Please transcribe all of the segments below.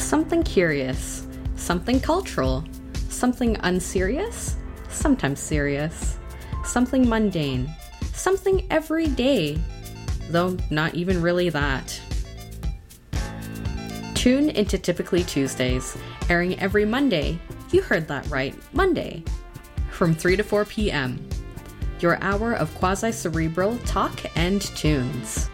something curious, something cultural, something unserious, sometimes serious, something mundane, something everyday, though not even really that. Tune into Typically Tuesdays, airing every Monday. You heard that right, Monday, from 3 to 4 p.m. Your hour of quasi-cerebral talk and tunes.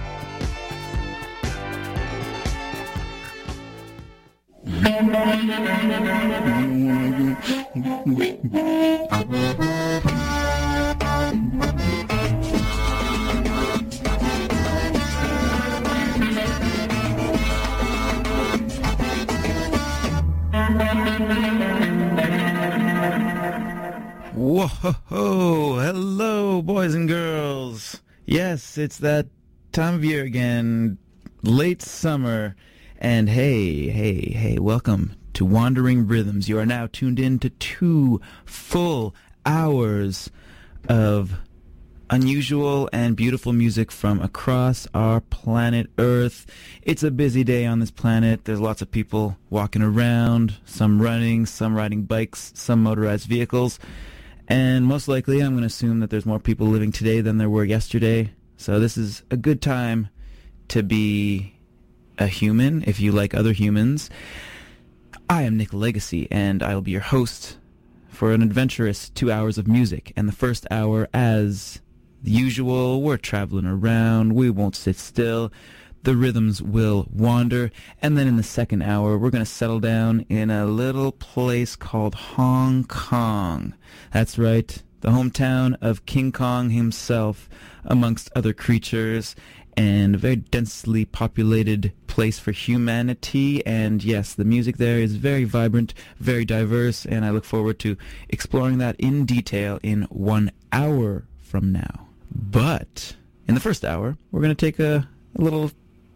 Whoa, hello, boys and girls. Yes, it's that time of year again, late summer. And hey, welcome to Wandering Rhythms. You are now tuned in to 2 full hours of unusual and beautiful music from across our planet Earth. It's a busy day on this planet. There's lots of people walking around, some running, some riding bikes, some motorized vehicles. And most likely, I'm going to assume that there's more people living today than there were yesterday. So this is a good time to be a human, if you like other humans. I am Nick Legacy, and I'll be your host for an adventurous 2 hours of music. And the first hour, as usual, we're traveling around. We won't sit still. The rhythms will wander. And then in the second hour, we're going to settle down in a little place called Hong Kong. That's right, the hometown of King Kong himself, amongst other creatures, and a very densely populated place for humanity. And yes, the music there is very vibrant, very diverse, and I look forward to exploring that in detail in 1 hour from now. But in the first hour, we're going to take a little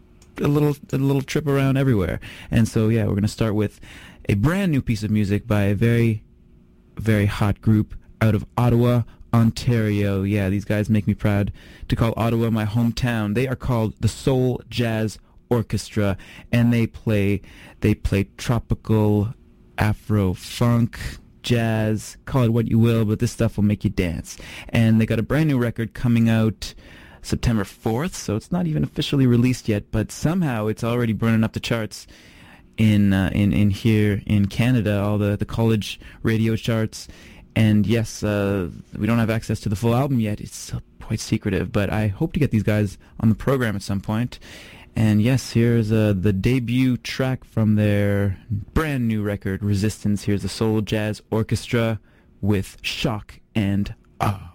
trip around everywhere. And so, yeah, we're going to start with a brand new piece of music by a very, very hot group out of Ottawa, Ontario. Yeah, these guys make me proud to call Ottawa my hometown. They are called the Soul Jazz Orchestra, and they play tropical, Afro-funk, jazz, call it what you will, but this stuff will make you dance. And they got a brand new record coming out September 4th, so it's not even officially released yet, but somehow it's already burning up the charts in here in Canada, all the college radio charts. And yes, we don't have access to the full album yet. It's still quite secretive, but I hope to get these guys on the program at some point. And yes, here's the debut track from their brand new record, Resistance. Here's the Soul Jazz Orchestra with Shock and Awe.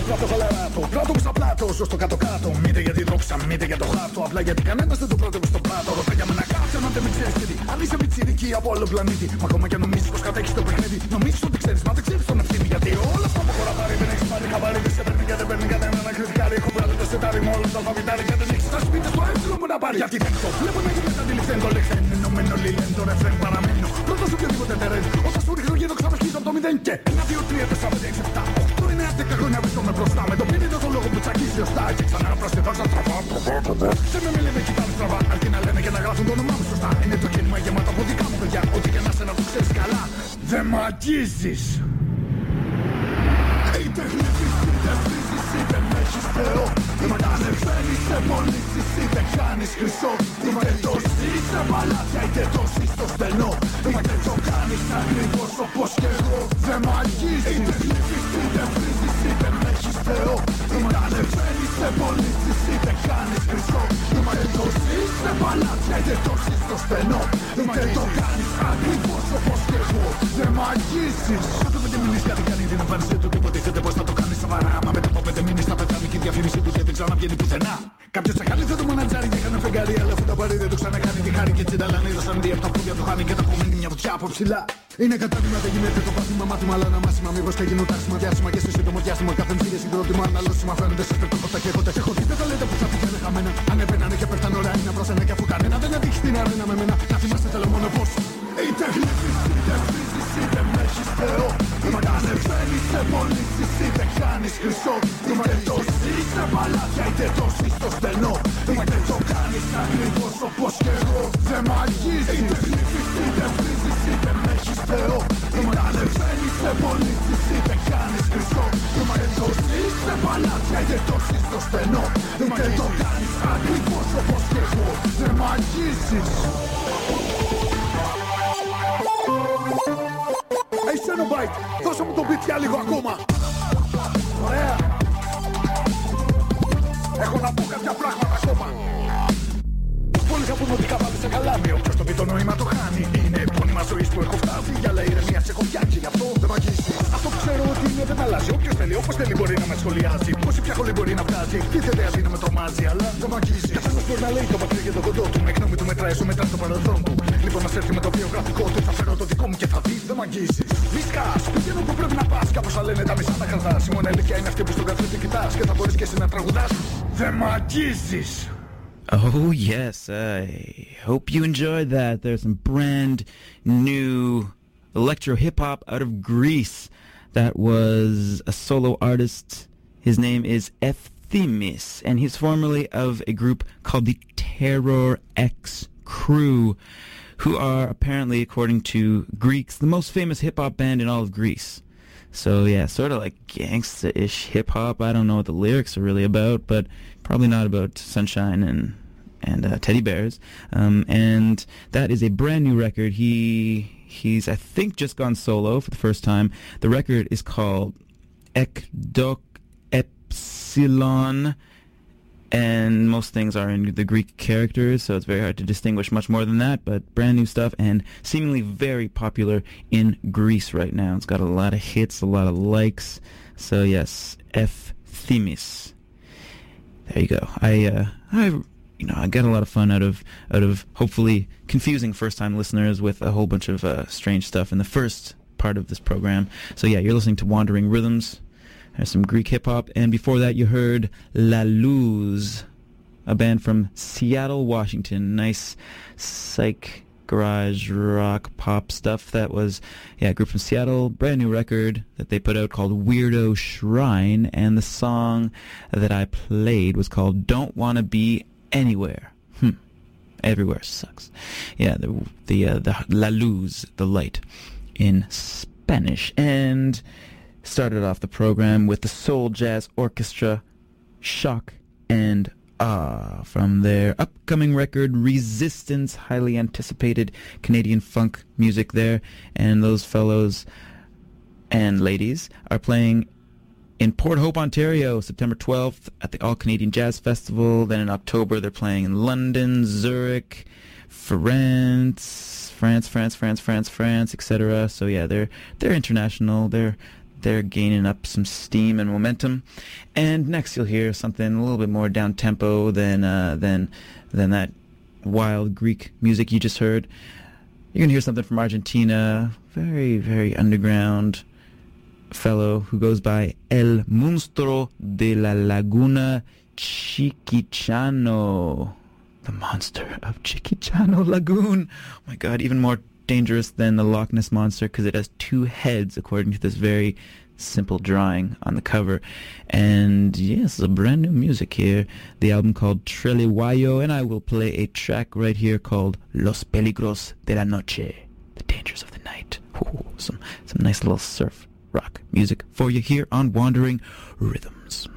κράτος αλεράτο. Κράτο μου σαν πλάτο, όσο στο κάτω-κάτω. Μήτε για τη δόξα, μήτε για το χάρτο. Απλά γιατί κανένας δεν το πρότευε στο πλάτο. Ρωτά για μένα κάψε να δεν με ξέρεις τι. Αν είσαι πιτσιρική από άλλο πλανήτη. Μα ακόμα και νομίζεις πως κατέχεις το παιχνίδι. Νομίζεις ότι ξέρεις, μα δεν ξέρεις τον ευθύνη. Γιατί όλα αυτά που χώρα πάρει δεν έχεις πάρει χαμπάρι. Δεν σε παίρνει και δεν παίρνει κανένα να κριτικάρει. Έχω βγάλει το σετάρι με όλους τα αλφαβητάρι. Και δεν έχεις τα σπίτια στο έψιλο μου να πάρει. Γιατί δεν το βλέπω να γίνεται αντιληφθέν το λεξέν. Ενωμένο λίλεν το ρεφρέν παραμένω. Πρώτος οποιοδήποτε τερέν. Όταν σου ρίχνω γύρω ξαναρχίζω από το μηδέν και 1, 2, 3, 4, 5, 6, 7, 8, 9, 10 χρόνια βρίσκομαι μπροστά. Με το πίνητο το λόγο που τσακίζει ωστά. Και ξανά προσθετώ στραβά. Σε με λένε κοιτάνε στραβά. Αρκεί να λένε και να γράφουν το όνομά μου σωστά. Είναι το κίνημα γεμάτο από δικά μου παιδιά. Ό,τι και να σε να το ξέρεις καλά. Δεν μ' αγγίζεις. Είτε γλύφεις είτε βρίζεις είτε με έχεις Θεό. Είτε ανεβαίνεις σε μολύσεις είτε κάνεις χρυσό. Είτε το ζεις σε παλάτια είτε το ζεις στο στενό. Είτε το κάνεις ακριβώς όπως κι εγώ. Δεν μ' αγγίζεις. Είτε γλύφεις είτε βρίζεις είτε με έχεις Θεό. Είτε ανεβαίνεις σε μολύσεις είτε κάνεις χρυσό. Είτε το ζεις σε παλάτια είτε το ζεις στο στενό. Είτε το κάνεις ακριβώς όπως κι εγώ. Δεν μ' αγγίζεις. Αυτό δεν μείνεις κάτι κάνει την εμφάνιση του και υποτίθεται πως θα το κάνεις σοβαρά. Μα μετά από 5 μήνες θα πεθάνει και η διαφήμιση του και δεν ξαναβγαίνει πουθενά. Κάποιος θα κάνει θα το μανατζάρει και έκανε φεγγάρι. Αλλά αφού τα πάρει δεν το ξανακάνει τη χάρη και τσινταλάνει. Δώσαν δι' από τα πόδια του χάνει και τα απομείνει μια βουτιά από ψηλά. Είναι κατάδυμα, δεν γίνεται το πάθημα, μάθημα, αλλά ένα μάθημα. Μήπως και γίνουν τάξιμα, διάσημα και σε σύντομο διάστημα. Κάθε εμφύγε συγκρότημα, αναλώσιμα φαίνονται σε σπερτόχωτα και κότα. Έχω δει δεν τα λέτε που θα πήγαινε χαμένα. Ανεβαίνανε και πέφταν ώρα, είναι μπρόσανε και αφού κανένα δεν αδείξει την αρένα με μένα. Να θυμάστε θέλω μόνο πως είτε γλύφεις είτε βρίζεις είτε με έχεις Θεό. Είτε ανεβαίνεις σε μολύσεις είτε κάνεις χρυσό. Είτε το ζεις σε παλάτια είτε το ζεις στο στενό. Είτε το κάνεις ακριβώς όπως κι εγώ. Δεν μ' αγγίζεις. Είτε γλύφεις είτε βρίζεις είτε με έχεις Θεό. Είτε ανεβαίνεις σε μολύσεις είτε κάνεις χρυσό. Είτε το ζεις σε παλάτια είτε το ζεις στο στενό. Είτε το κάνεις ακριβώς όπως κι εγώ. Δεν μ' αγγίζεις. Hey Xenobite, δώσε μου το beat για λίγο ακόμα. Ωραία. Έχω να πω κάποια πράγματα ακόμα. Πολλοί θα πούν ότι κάπου σε καλάμι. Όποιος το πει το νόημα το χάνει. Είναι επώνυμα ζωής που έχω φτάσει. Για λέει ηρεμία σε έχω φτιάξει. Γι' αυτό δεν μ' αγγίζει. Αυτό που ξέρω ότι είναι δεν αλλάζει. Όποιος θέλει, όπως θέλει μπορεί να με σχολιάζει. Πόση πια χολή μπορεί να βγάζει. Εκτίθεται αντί να με τρομάζει. Αλλά δεν μ' αγγίζει. Καθένας μπορεί να λέει το πατρί και το κοντό του. Με γνώμη του μετράει όσο μετράει το παρελθόν του. Λοιπόν, να έρθει με το βιογραφικό του. Θα φέρω το δικό μου και θα δει. Δεν μ' αγγίζει. Βίσκας, πηγαίνω που πρέπει να πας. Κάπως θα λένε τα μισά να κρατάς. Η μόνη αλήθεια είναι αυτή που στον καθρέφτη κοιτάς. Και θα μπορείς και εσύ να τραγουδάς. Δεν μ' αγγίζεις. Oh, yes. I hope you enjoyed that. There's some brand new electro hip-hop out of Greece. That was a solo artist. His name is Ephemis, and he's formerly of a group called the Terror X Crew, who are apparently, according to Greeks, the most famous hip-hop band in all of Greece. So yeah, sort of like gangsta-ish hip-hop. I don't know what the lyrics are really about, but probably not about sunshine and teddy bears. And that is a brand new record. He's I think just gone solo for the first time. The record is called Ekdok Epsilon, and most things are in the Greek characters, so it's very hard to distinguish much more than that, but brand new stuff and seemingly very popular in Greece right now. It's got a lot of hits, a lot of likes. So yes, Ephemis. There you go. I get a lot of fun out of hopefully confusing first-time listeners with a whole bunch of strange stuff in the first part of this program. So yeah, you're listening to Wandering Rhythms. There's some Greek hip-hop, and before that you heard La Luz, a band from Seattle, Washington. Nice psych garage rock pop stuff. That was a group from Seattle, brand new record that they put out called Weirdo Shrine, and the song that I played was called Don't Wanna Be Anywhere. Everywhere sucks. Yeah, the La Luz, the light, in Spanish. And started off the program with the Soul Jazz Orchestra, Shock and Awe, from their upcoming record Resistance, highly anticipated Canadian funk music there. And those fellows and ladies are playing in Port Hope, Ontario, September 12th at the All-Canadian Jazz Festival. Then in October they're playing in London, Zurich, France, etc. So yeah, they're international. They're gaining up some steam and momentum. And next you'll hear something a little bit more down-tempo than that wild Greek music you just heard. You're going to hear something from Argentina, very, very underground fellow who goes by El Monstruo de la Laguna Chiquichano. The monster of Chiquichano Lagoon. Oh my God, even more dangerous than the Loch Ness Monster because it has two heads according to this very simple drawing on the cover. And yes, a brand new music here. The album called Treleguayo, and I will play a track right here called Los Peligros de la Noche, the dangers of the night. Ooh, some nice little surf rock music for you here on Wandering Rhythms.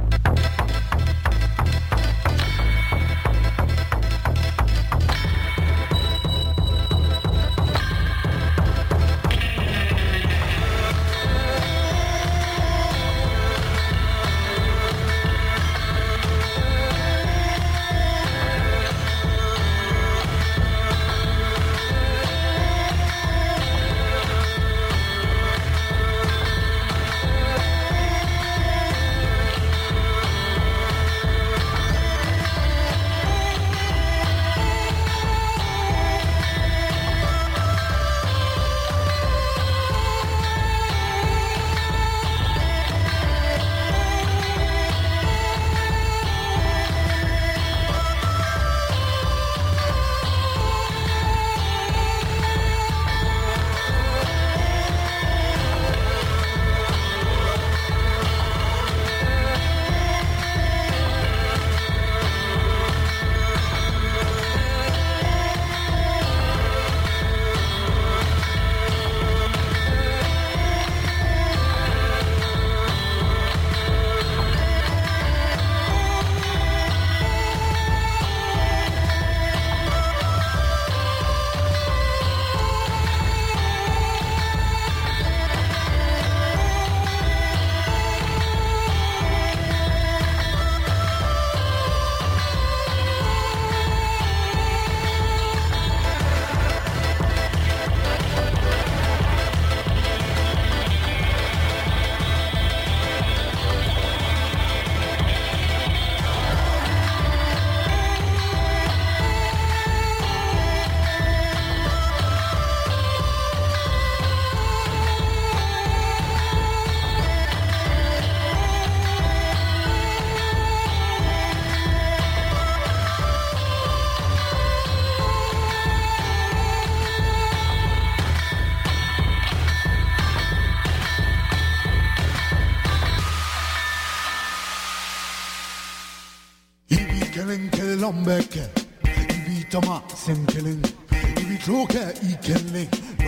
Lombeke, Ivi Tama Sim killing, Ivi Troke E killing,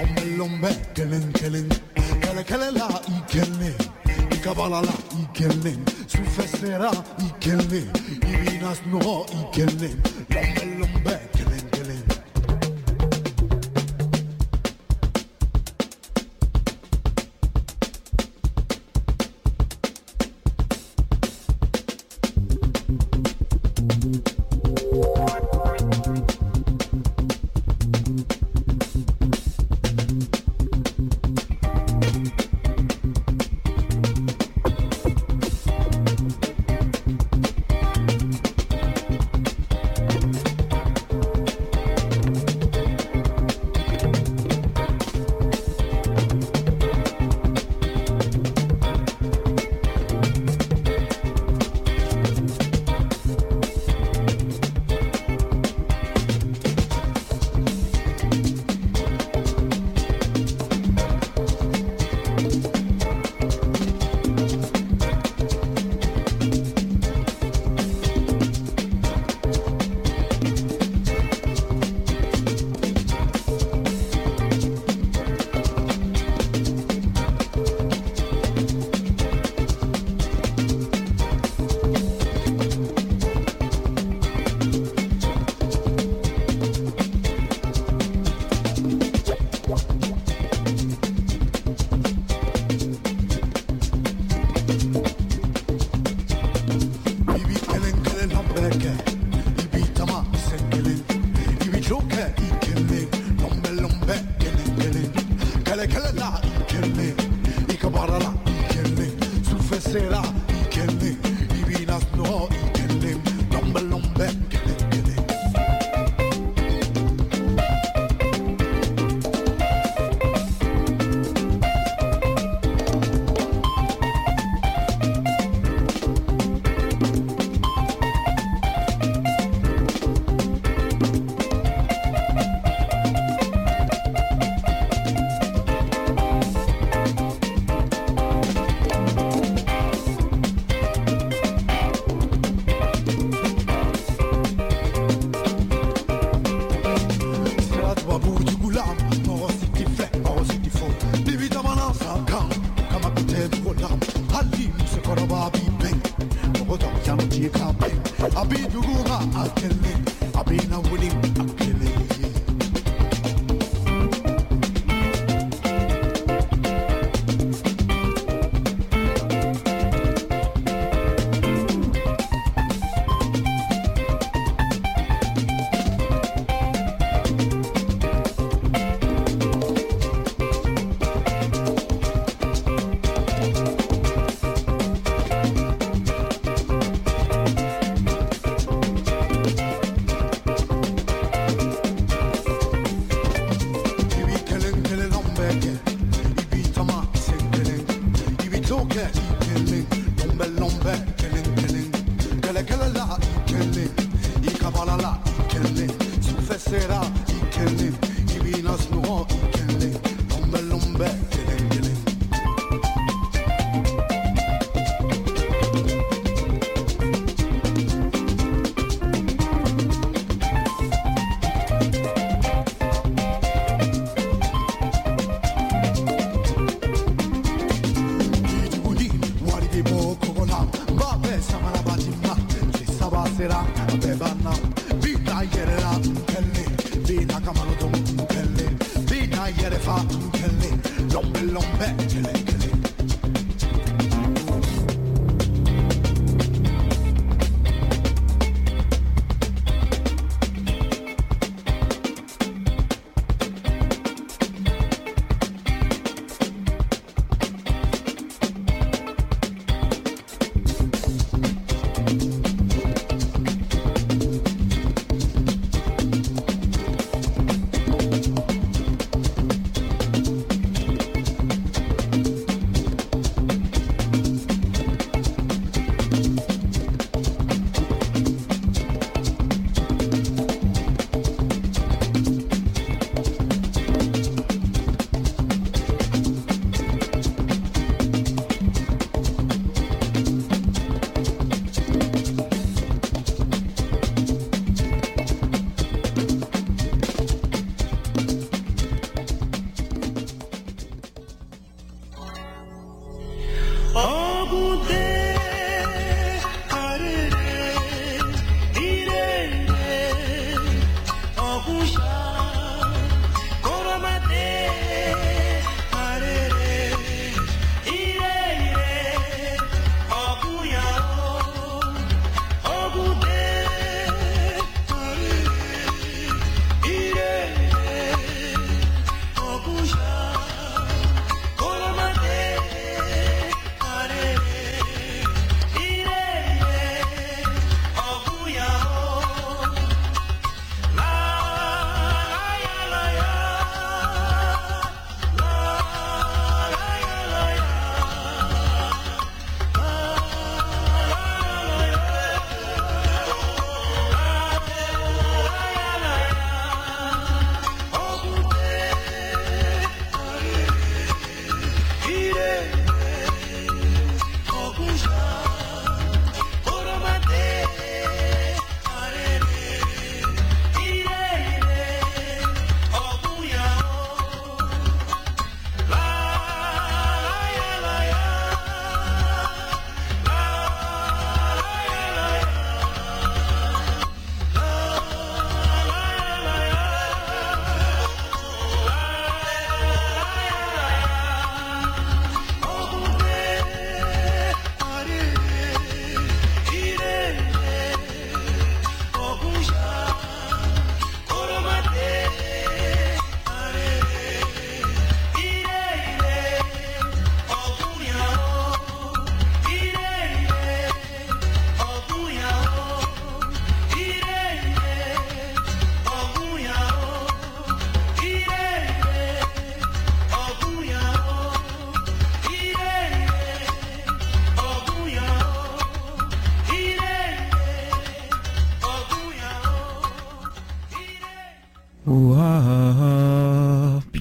Lombe killing, Kalakalela E killing, Ikabalala E killing, Sufestera E killing, Ivi Nasno E killing, Lombe killing. sera ikele ibinas no ikele lombe lombe kele kele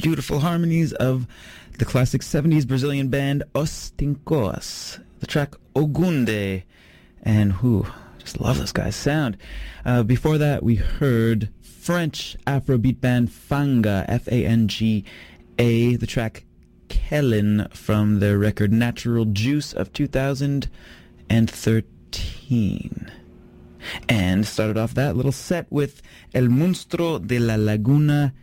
beautiful harmonies of the classic 70s Brazilian band Os Tincoas. The track Ogunde. And just love this guy's sound. Before that, we heard French Afrobeat band Fanga, F-A-N-G-A, the track Kellen from their record Natural Juice of 2013. And started off that little set with El Monstruo de la Laguna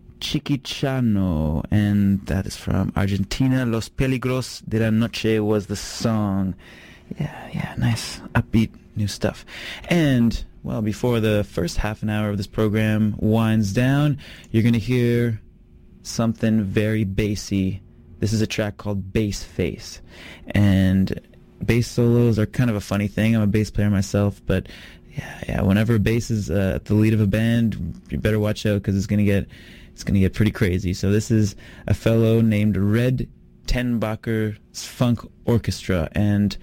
Chiquichano, and that is from Argentina. Los Peligros de la Noche was the song. Yeah, nice, upbeat, new stuff. And, well, before the first half an hour of this program winds down, you're going to hear something very bassy. This is a track called Bass Face. And bass solos are kind of a funny thing. I'm a bass player myself, but yeah, whenever bass is at the lead of a band, you better watch out because it's going to get pretty crazy. So this is a fellow named Red Tenbacher's Funk Orchestra, and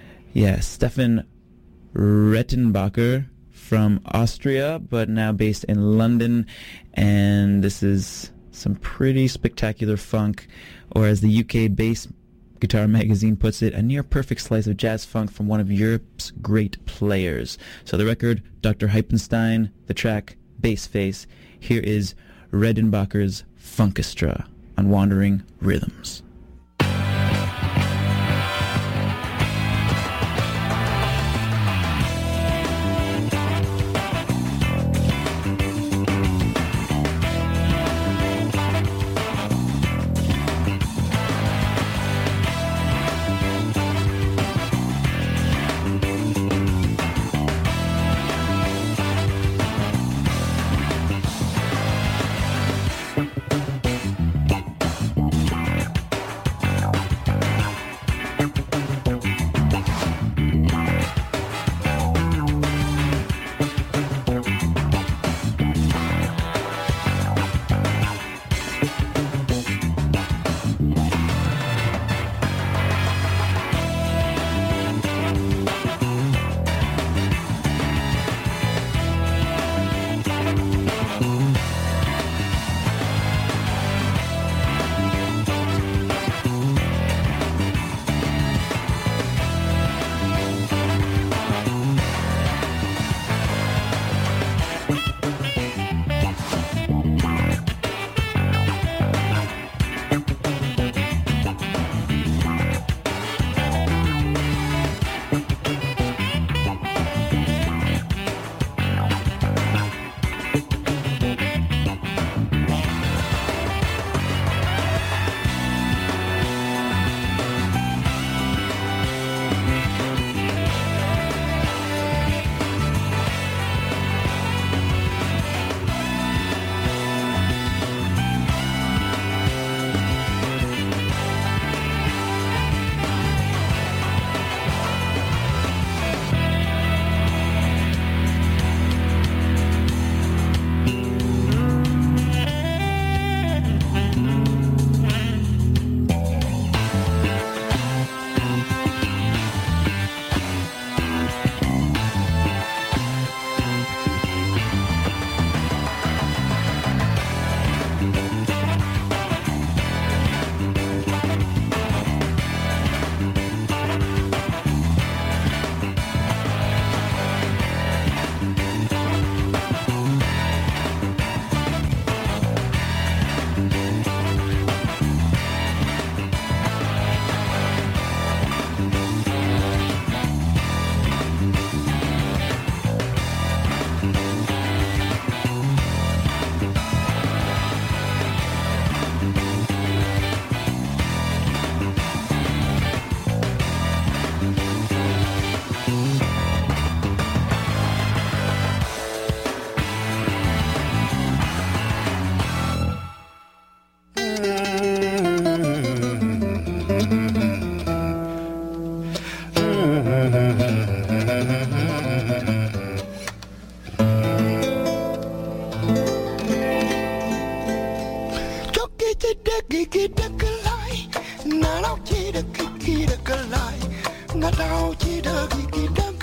Stefan Rettenbacher from Austria, but now based in London, and this is some pretty spectacular funk, or as the UK Bass Guitar Magazine puts it, a near-perfect slice of jazz funk from one of Europe's great players. So the record, Dr. Hypenstein, the track, Bass Face. Here is Redenbacher's Funkestra on Wandering Rhythms. Now,